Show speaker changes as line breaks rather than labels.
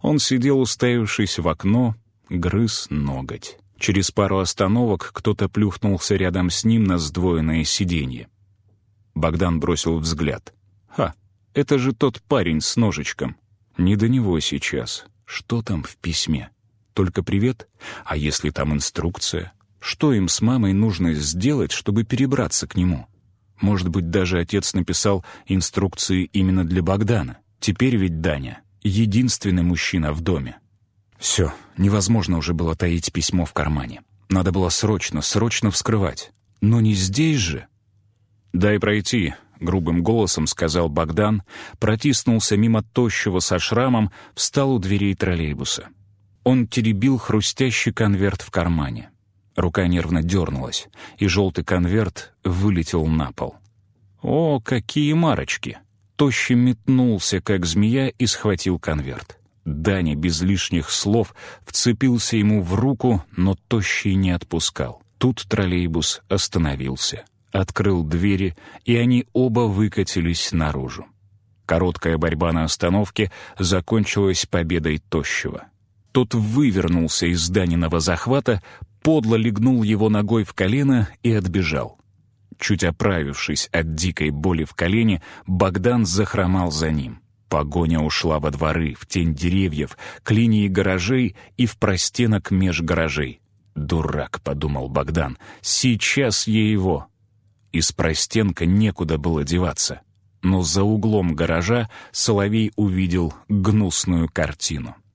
Он сидел, уставившись в окно, грыз ноготь. Через пару остановок кто-то плюхнулся рядом с ним на сдвоенное сиденье. Богдан бросил взгляд. «Ха, это же тот парень с ножичком. Не до него сейчас. Что там в письме? Только привет? А если там инструкция? Что им с мамой нужно сделать, чтобы перебраться к нему? Может быть, даже отец написал инструкции именно для Богдана. Теперь ведь Даня — единственный мужчина в доме». Все, невозможно уже было таить письмо в кармане. Надо было срочно вскрывать. Но не здесь же. «Дай пройти», — грубым голосом сказал Богдан, протиснулся мимо тощего со шрамом, встал у дверей троллейбуса. Он теребил хрустящий конверт в кармане. Рука нервно дернулась, и желтый конверт вылетел на пол. О, какие марочки! Тощий метнулся, как змея, и схватил конверт. Даня без лишних слов вцепился ему в руку, но Тощий не отпускал. Тут троллейбус остановился, открыл двери, и они оба выкатились наружу. Короткая борьба на остановке закончилась победой Тощего. Тот вывернулся из Даниного захвата, подло легнул его ногой в колено и отбежал. Чуть оправившись от дикой боли в колене, Богдан захромал за ним. Погоня ушла во дворы, в тень деревьев, к линии гаражей и в простенок меж гаражей. «Дурак», — подумал Богдан, — «сейчас я его». Из простенка некуда было деваться. Но за углом гаража Соловей увидел гнусную картину.